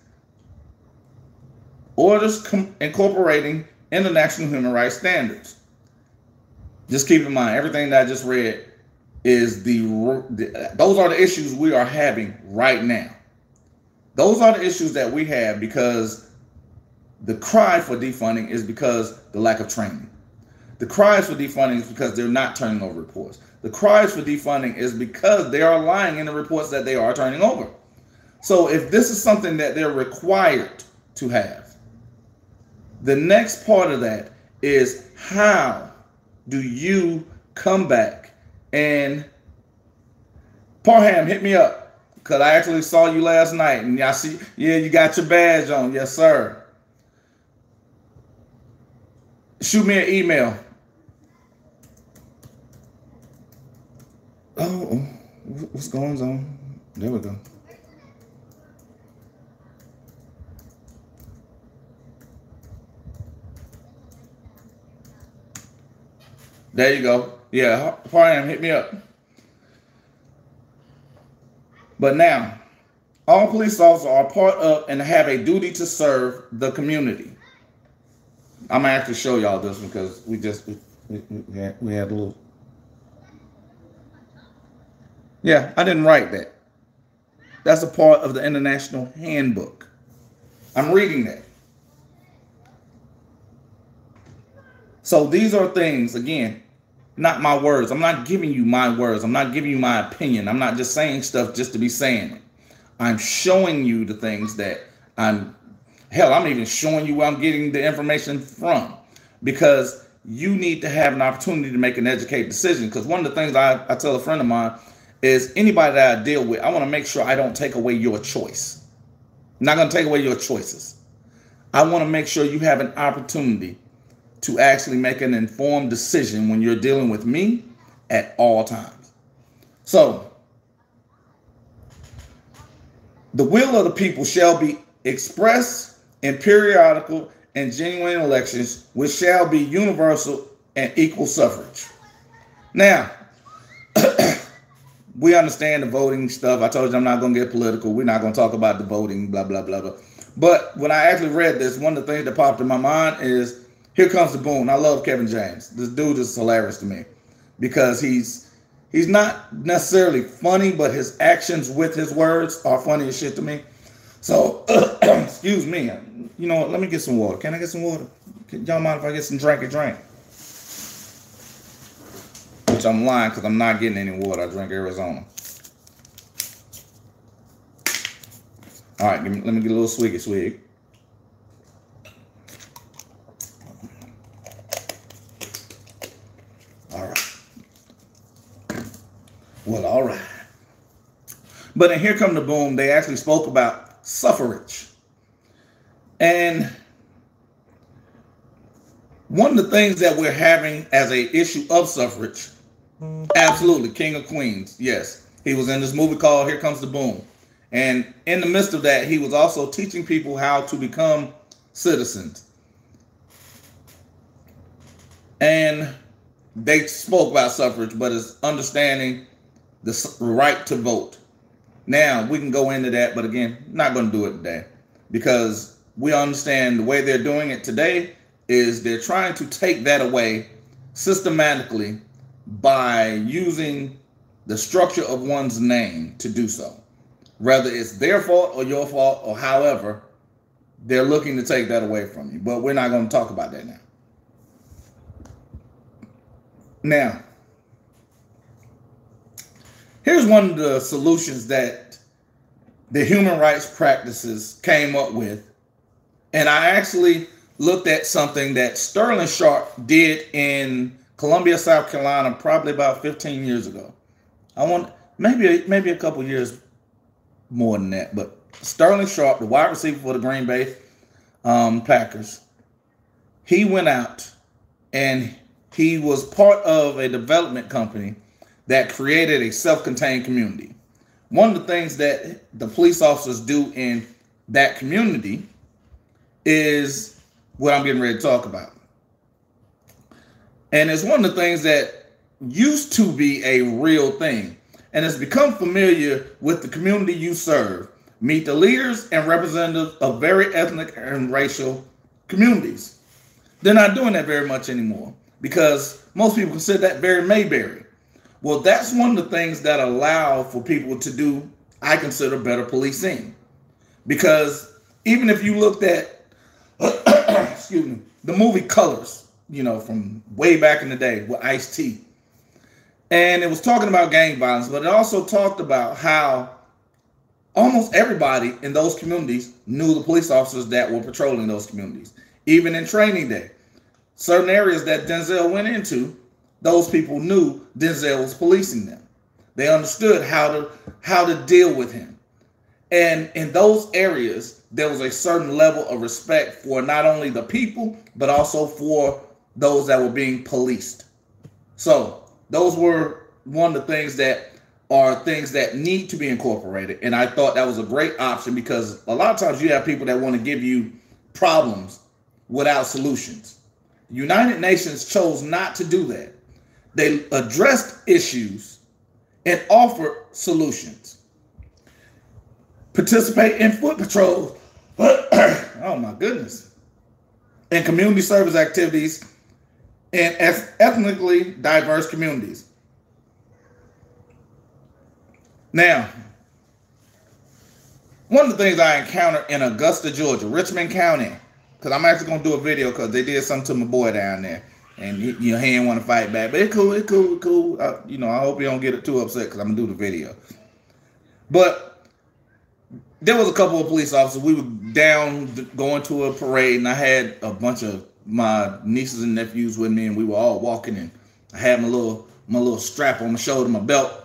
orders com- incorporating international human rights standards. Just keep in mind, everything that I just read is the, the those are the issues we are having right now. Those are the issues that we have because the cry for defunding is because the lack of training. The cries for defunding is because they're not turning over reports. The cries for defunding is because they are lying in the reports that they are turning over. So if this is something that they're required to have, the next part of that is how do you come back and Parham, hit me up because I actually saw you last night and I see, yeah, you got your badge on. Yes, sir. Shoot me an email. Oh, what's going on? There we go. There you go. Yeah, Priam, hit me up. But now, all police officers are part of and have a duty to serve the community. I'm gonna actually show y'all this because we just we, we, we, had, we had a little. Yeah, I didn't write that. That's a part of the International Handbook. I'm reading that. So these are things, again, not my words. I'm not giving you my words. I'm not giving you my opinion. I'm not just saying stuff just to be saying it. I'm showing you the things that I'm, hell, I'm even showing you where I'm getting the information from, because you need to have an opportunity to make an educated decision. Because one of the things I, I tell a friend of mine is anybody that I deal with, I want to make sure I don't take away your choice. I'm not going to take away your choices. I want to make sure you have an opportunity to actually make an informed decision when you're dealing with me at all times. So, the will of the people shall be expressed in periodical and genuine elections, which shall be universal and equal suffrage. Now, we understand the voting stuff. I told you I'm not going to get political. We're not going to talk about the voting, blah, blah, blah, blah. But when I actually read this, one of the things that popped in my mind is, here comes the boom. I love Kevin James. This dude is hilarious to me because he's he's not necessarily funny, but his actions with his words are funny as shit to me. So, excuse me. You know what? Let me get some water. Can I get some water? Can y'all mind if I get some drink and drink? Which I'm lying because I'm not getting any water. I drink Arizona. All right, give me, let me get a little swiggy swig. Well, all right. But in Here Come the Boom, they actually spoke about suffrage. And one of the things that we're having as a issue of suffrage, absolutely, King of Queens, yes. He was in this movie called Here Comes the Boom. And in the midst of that, he was also teaching people how to become citizens. And they spoke about suffrage, but it's understanding the right to vote. Now, we can go into that, but again, not going to do it today because we understand the way they're doing it today is they're trying to take that away systematically by using the structure of one's name to do so. Whether it's their fault or your fault or however, they're looking to take that away from you. But we're not going to talk about that now. Now, here's one of the solutions that the human rights practices came up with. And I actually looked at something that Sterling Sharp did in Columbia, South Carolina, probably about fifteen years ago. I want maybe, maybe a couple years more than that. But Sterling Sharp, the wide receiver for the Green Bay um, Packers, he went out and he was part of a development company that created a self-contained community. One of the things that the police officers do in that community is what I'm getting ready to talk about. And it's one of the things that used to be a real thing, and it's become familiar with the community you serve. Meet the leaders and representatives of very ethnic and racial communities. They're not doing that very much anymore because most people consider that very Mayberry. Well, that's one of the things that allow for people to do, I consider, better policing. Because even if you looked at, excuse me, the movie Colors, you know, from way back in the day with Ice-T, and it was talking about gang violence, but it also talked about how almost everybody in those communities knew the police officers that were patrolling those communities. Even in training day, certain areas that Denzel went into, those people knew Denzel was policing them. They understood how to how to deal with him. And in those areas, there was a certain level of respect for not only the people, but also for those that were being policed. So those were one of the things that are things that need to be incorporated. And I thought that was a great option because a lot of times you have people that want to give you problems without solutions. The United Nations chose not to do that. They addressed issues and offered solutions. Participate in foot patrols. Oh my goodness. And community service activities in ethnically diverse communities. Now, one of the things I encountered in Augusta, Georgia, Richmond County, because I'm actually going to do a video because they did something to my boy down there. And he, you know, he didn't want to fight back. But it's cool, it's cool, it's cool. I, you know, I hope you don't get it too upset because I'm going to do the video. But there was a couple of police officers. We were down going to a parade, and I had a bunch of my nieces and nephews with me, and we were all walking, and I had my little, my little strap on my shoulder, my belt.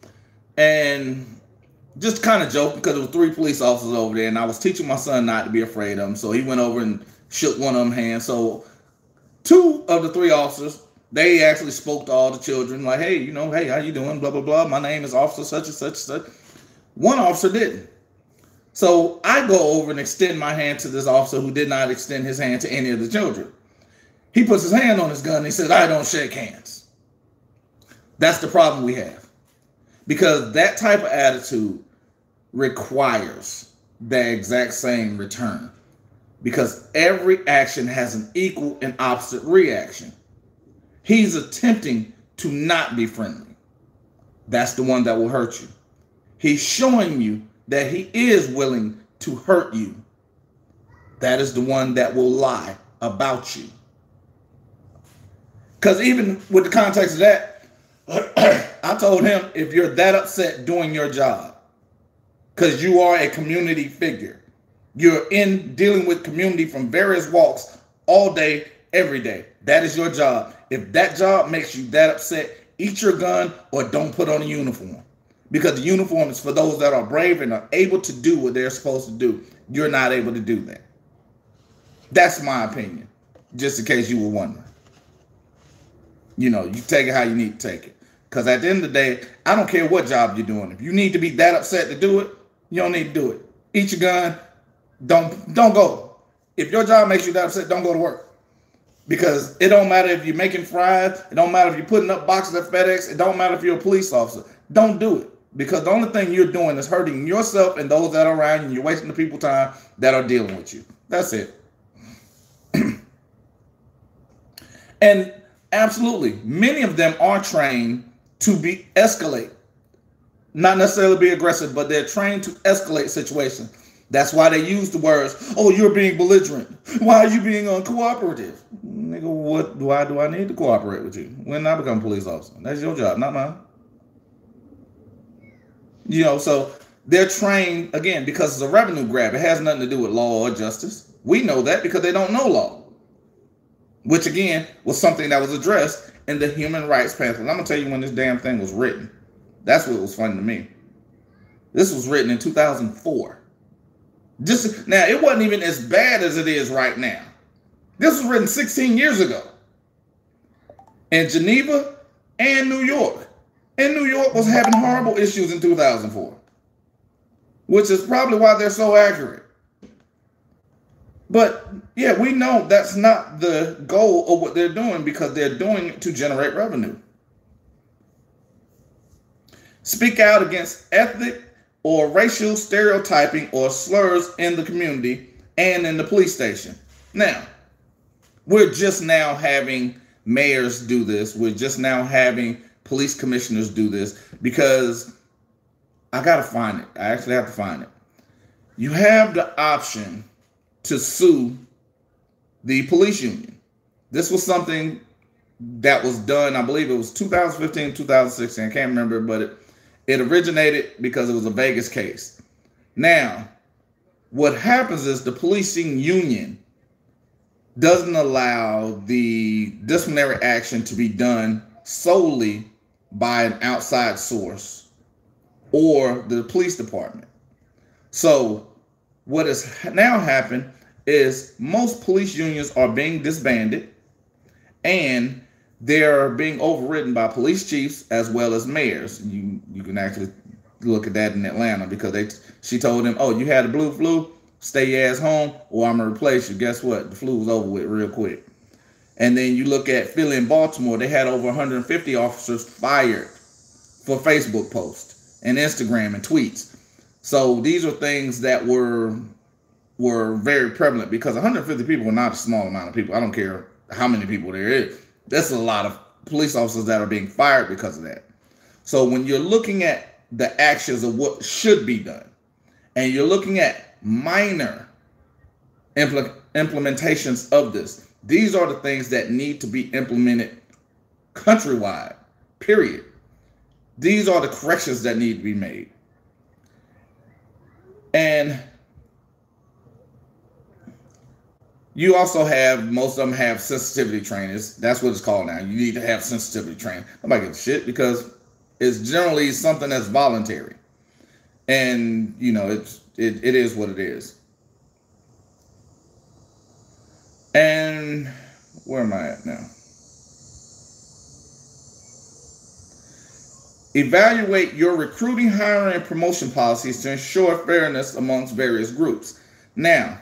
And just kind of joking because there were three police officers over there, and I was teaching my son not to be afraid of them. So he went over and shook one of them hands. So two of the three officers, they actually spoke to all the children like, hey, you know, hey, how you doing? Blah, blah, blah. My name is Officer such and such and such. One officer didn't. So I go over and extend my hand to this officer who did not extend his hand to any of the children. He puts his hand on his gun and he says, I don't shake hands. That's the problem we have. Because that type of attitude requires the exact same return. Because every action has an equal and opposite reaction. He's attempting to not be friendly. That's the one that will hurt you. He's showing you that he is willing to hurt you. That is the one that will lie about you. Because even with the context of that, I told him, if you're that upset doing your job, because you are a community figure, you're in dealing with community from various walks all day, every day. That is your job. If that job makes you that upset, eat your gun or don't put on a uniform. Because the uniform is for those that are brave and are able to do what they're supposed to do. You're not able to do that. That's my opinion, just in case you were wondering. You know, you take it how you need to take it. Because at the end of the day, I don't care what job you're doing. If you need to be that upset to do it, you don't need to do it. Eat your gun. Don't, don't go. If your job makes you that upset, don't go to work. Because it don't matter if you're making fries. It don't matter if you're putting up boxes at FedEx. It don't matter if you're a police officer. Don't do it. Because the only thing you're doing is hurting yourself and those that are around you. And you're wasting the people's time that are dealing with you. That's it. And absolutely, many of them are trained to be escalate. Not necessarily be aggressive, but they're trained to escalate situations. That's why they use the words, oh, you're being belligerent. Why are you being uncooperative? Nigga, what, why do I need to cooperate with you? When I become a police officer? That's your job, not mine. You know, so they're trained, again, because it's a revenue grab. It has nothing to do with law or justice. We know that because they don't know law. Which, again, was something that was addressed in the Human Rights Pamphlet. I'm going to tell you when this damn thing was written. That's what was funny to me. This was written in two thousand four. Just now, it wasn't even as bad as it is right now. This was written sixteen years ago. In Geneva and New York. And New York was having horrible issues in two thousand four. Which is probably why they're so accurate. But yeah, we know that's not the goal of what they're doing because they're doing it to generate revenue. Speak out against ethnic or racial stereotyping or slurs in the community and in the police station. Now, we're just now having mayors do this. We're just now having police commissioners do this because I got to find it. I actually have to find it. You have the option to sue the police union. This was something that was done, I believe it was two thousand fifteen, two thousand sixteen, I can't remember, but it, it originated because it was a Vegas case. Now, what happens is the policing union doesn't allow the disciplinary action to be done solely by an outside source or the police department. So what has now happened is most police unions are being disbanded and they're being overridden by police chiefs as well as mayors. You you can actually look at that in Atlanta because they she told them, oh, you had a blue flu, stay your ass home, or I'm gonna replace you. Guess what? The flu was over with real quick. And then you look at Philly and Baltimore, they had over one hundred fifty officers fired for Facebook posts and Instagram and tweets. So these are things that were were very prevalent because one hundred fifty people are not a small amount of people. I don't care how many people there is. That's a lot of police officers that are being fired because of that. So when you're looking at the actions of what should be done, and you're looking at minor impl- implementations of this, these are the things that need to be implemented countrywide, period. These are the corrections that need to be made. And you also have, most of them have sensitivity trainers. That's what it's called now. You need to have sensitivity training. Nobody gives a shit because it's generally something that's voluntary. And, you know, it's, it, it is what it is. And where am I at now? Evaluate your recruiting, hiring, and promotion policies to ensure fairness amongst various groups. Now,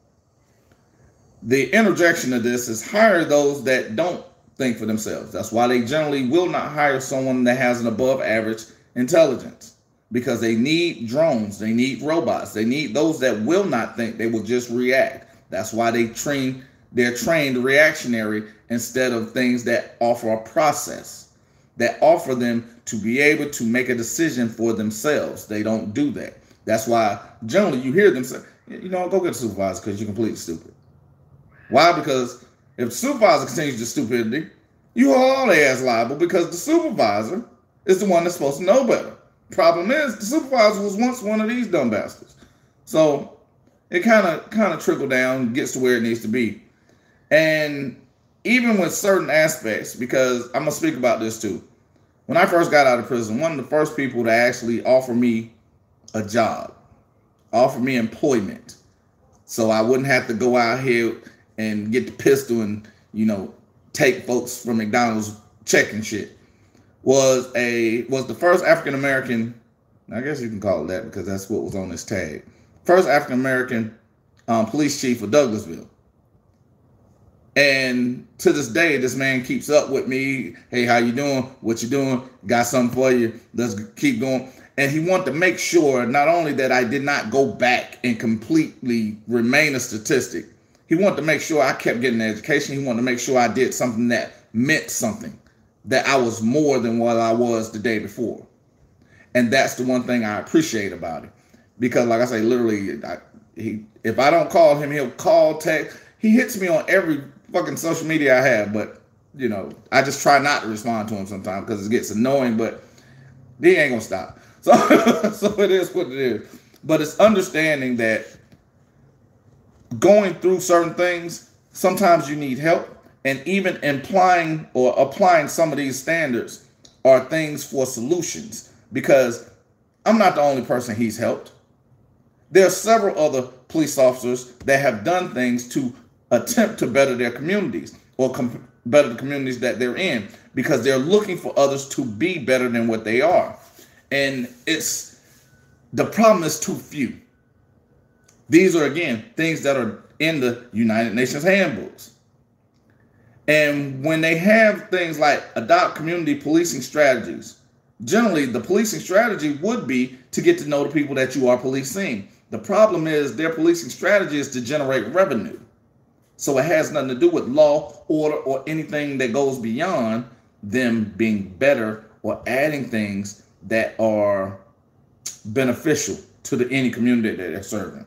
the interjection of this is hire those that don't think for themselves. That's why they generally will not hire someone that has an above average intelligence, because they need drones, they need robots, they need those that will not think, they will just react. That's why they train, they're trained reactionary instead of things that offer a process, that offer them to be able to make a decision for themselves. They don't do that. That's why generally you hear them say, you know, go get a supervisor because you're completely stupid. Why? Because if the supervisor continues the stupidity, you are all ass liable because the supervisor is the one that's supposed to know better. Problem is, the supervisor was once one of these dumb bastards. So it kind of kind of trickle down, gets to where it needs to be. And even with certain aspects, because I'm going to speak about this too. When I first got out of prison, one of the first people to actually offer me a job, offer me employment, so I wouldn't have to go out here and get the pistol and, you know, take folks from McDonald's check and shit, was a was the first African American, I guess you can call it that because that's what was on this tag, first African American um, police chief of Douglasville. And to this day, this man keeps up with me. Hey, how you doing? What you doing? Got something for you. Let's keep going. And he wanted to make sure not only that I did not go back and completely remain a statistic, he wanted to make sure I kept getting an education. He wanted to make sure I did something that meant something, that I was more than what I was the day before. And that's the one thing I appreciate about it. Because like I say, literally, I, he, if I don't call him, he'll call, text. He hits me on every fucking social media I have, but, you know, I just try not to respond to him sometimes because it gets annoying, but he ain't gonna stop. So, so it is what it is. But it's understanding that going through certain things, sometimes you need help. And even implying or applying some of these standards are things for solutions, because I'm not the only person he's helped. There are several other police officers that have done things to attempt to better their communities or com- better the communities that they're in, because they're looking for others to be better than what they are. And it's, the problem is too few. These are, again, things that are in the United Nations handbooks. And when they have things like adopt community policing strategies, generally the policing strategy would be to get to know the people that you are policing. The problem is their policing strategy is to generate revenue. So it has nothing to do with law, order, or anything that goes beyond them being better or adding things that are beneficial to the any community that they're serving.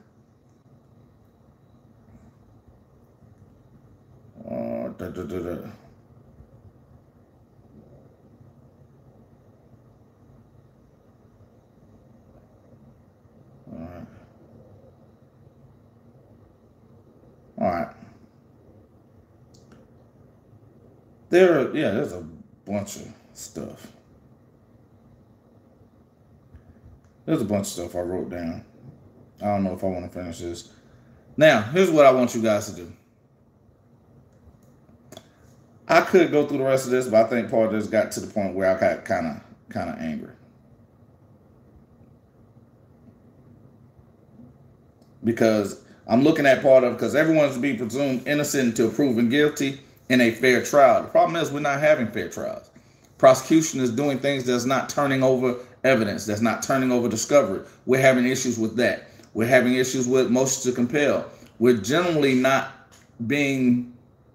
Uh, da, da, da, da. All right. All right. There, are, yeah, there's a bunch of stuff. There's a bunch of stuff I wrote down. I don't know if I want to finish this. Now, here's what I want you guys to do. I could go through the rest of this, but I think part of this got to the point where I got kind of kind of angry. Because I'm looking at part of, because everyone's being presumed innocent until proven guilty in a fair trial. The problem is we're not having fair trials. Prosecution is doing things that's not turning over evidence, that's not turning over discovery. We're having issues with that. We're having issues with motions to compel. We're generally not being,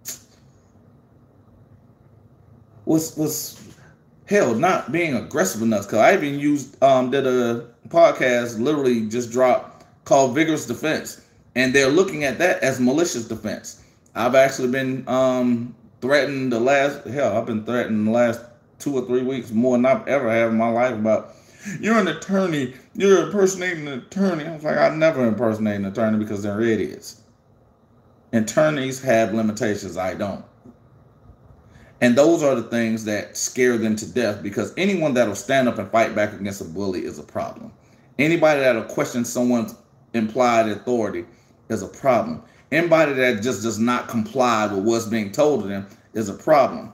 what's, what's hell, not being aggressive enough. Because I even used, um, did a podcast, literally just dropped, called Vigorous Defense. And they're looking at that as malicious defense. I've actually been um, threatened the last, hell, I've been threatened the last two or three weeks more than I've ever had in my life about, you're an attorney, you're impersonating an attorney. I was like, I never impersonate an attorney because they're idiots. Attorneys have limitations, I don't. And those are the things that scare them to death, because anyone that'll stand up and fight back against a bully is a problem. Anybody that'll question someone's implied authority is a problem. Anybody that just does not comply with what's being told to them is a problem.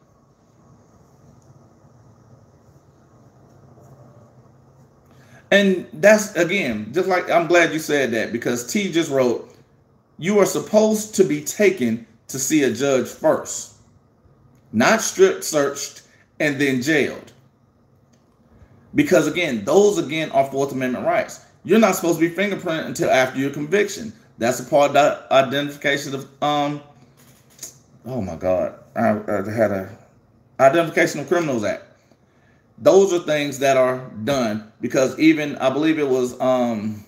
And that's, again, just like, I'm glad you said that, because T just wrote, you are supposed to be taken to see a judge first, not strip searched and then jailed. Because again, those again are Fourth Amendment rights. You're not supposed to be fingerprinted until after your conviction. That's a part of the identification of, um, oh my God, I, I had a Identification of Criminals Act. Those are things that are done because even, I believe it was, um,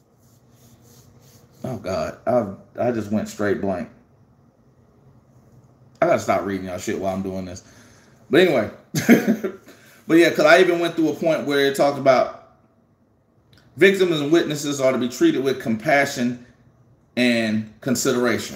oh God, I, I just went straight blank. I gotta stop reading y'all shit while I'm doing this. But anyway, but yeah, because I even went through a point where it talked about victims and witnesses are to be treated with compassion and consideration.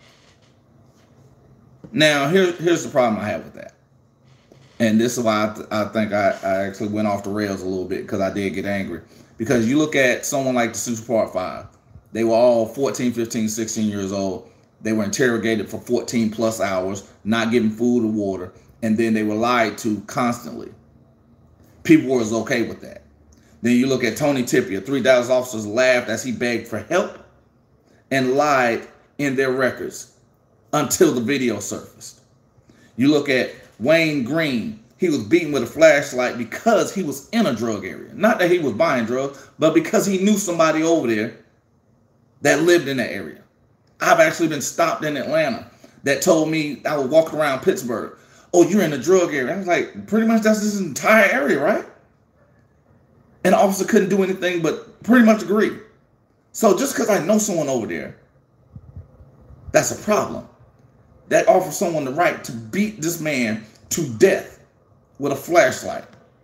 Now, here, here's the problem I have with that. And this is why I, th I think I, I actually went off the rails a little bit, because I did get angry. Because you look at someone like the Central Park Five. They were all fourteen, fifteen, sixteen years old. They were interrogated for fourteen plus hours, not given food or water. And then they were lied to constantly. People were okay with that. Then you look at Tony Tippia. Three Dallas officers laughed as he begged for help and lied in their records until the video surfaced. You look at Wayne Green. He was beaten with a flashlight because he was in a drug area. Not that he was buying drugs, but because he knew somebody over there that lived in that area. I've actually been stopped in Atlanta that told me, I was walking around Pittsburgh, oh, you're in the drug area. I was like, pretty much that's this entire area, right? And the officer couldn't do anything but pretty much agree. So just because I know someone over there, that's a problem. That offers someone the right to beat this man to death with a flashlight.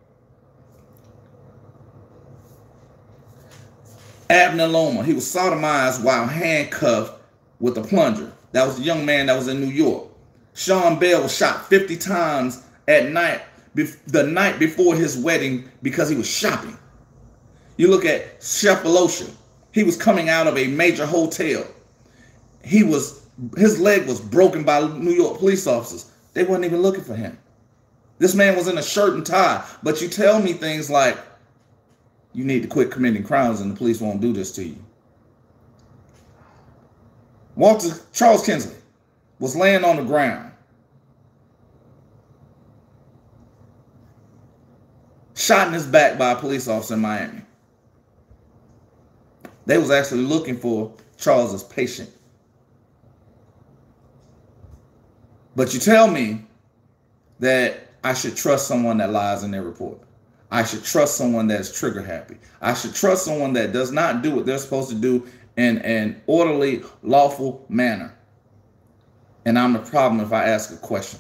Abner Loma, he was sodomized while handcuffed with a plunger. That was a young man that was in New York. Sean Bell was shot fifty times at night, the night before his wedding, because he was shopping. You look at Chef Belotia. He was coming out of a major hotel. He was, his leg was broken by New York police officers. They weren't even looking for him. This man was in a shirt and tie. But you tell me things like, you need to quit committing crimes and the police won't do this to you. Walter Charles Kinsley was laying on the ground, shot in his back by a police officer in Miami. They was actually looking for Charles's patient. But you tell me that I should trust someone that lies in their report. I should trust someone that's trigger happy. I should trust someone that does not do what they're supposed to do in an orderly, lawful manner. And I'm the problem if I ask a question.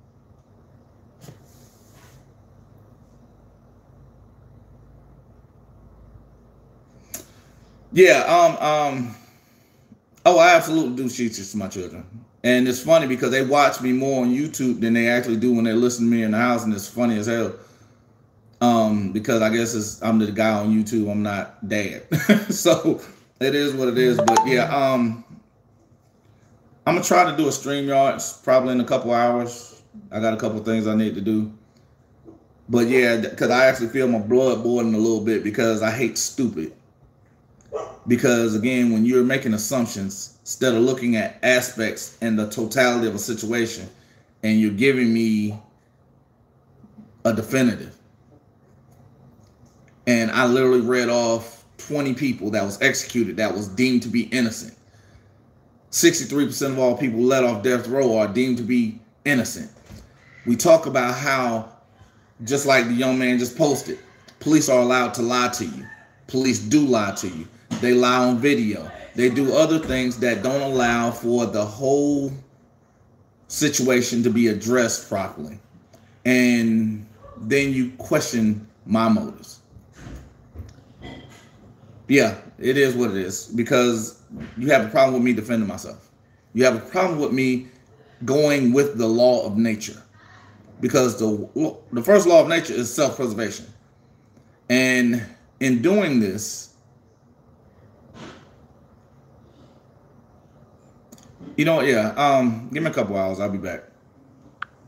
Yeah, um, um, oh, I absolutely do teach this to my children. And it's funny because they watch me more on YouTube than they actually do when they listen to me in the house, and it's funny as hell. Um, because I guess it's, I'm the guy on YouTube, I'm not dad. So it is what it is. But yeah, um, I'm gonna try to do a StreamYards probably in a couple hours. I got a couple things I need to do. But yeah, because I actually feel my blood boiling a little bit because I hate stupid. Because again, when you're making assumptions, instead of looking at aspects and the totality of a situation, and you're giving me a definitive. And I literally read off twenty people that was executed that was deemed to be innocent. sixty-three percent of all people let off death row are deemed to be innocent. We talk about how, just like the young man just posted, police are allowed to lie to you. Police do lie to you. They lie on video. They do other things that don't allow for the whole situation to be addressed properly. And then you question my motives. Yeah, it is what it is, because you have a problem with me defending myself. You have a problem with me going with the law of nature, because the the first law of nature is self-preservation. And in doing this, you know, yeah, um, give me a couple hours. I'll be back.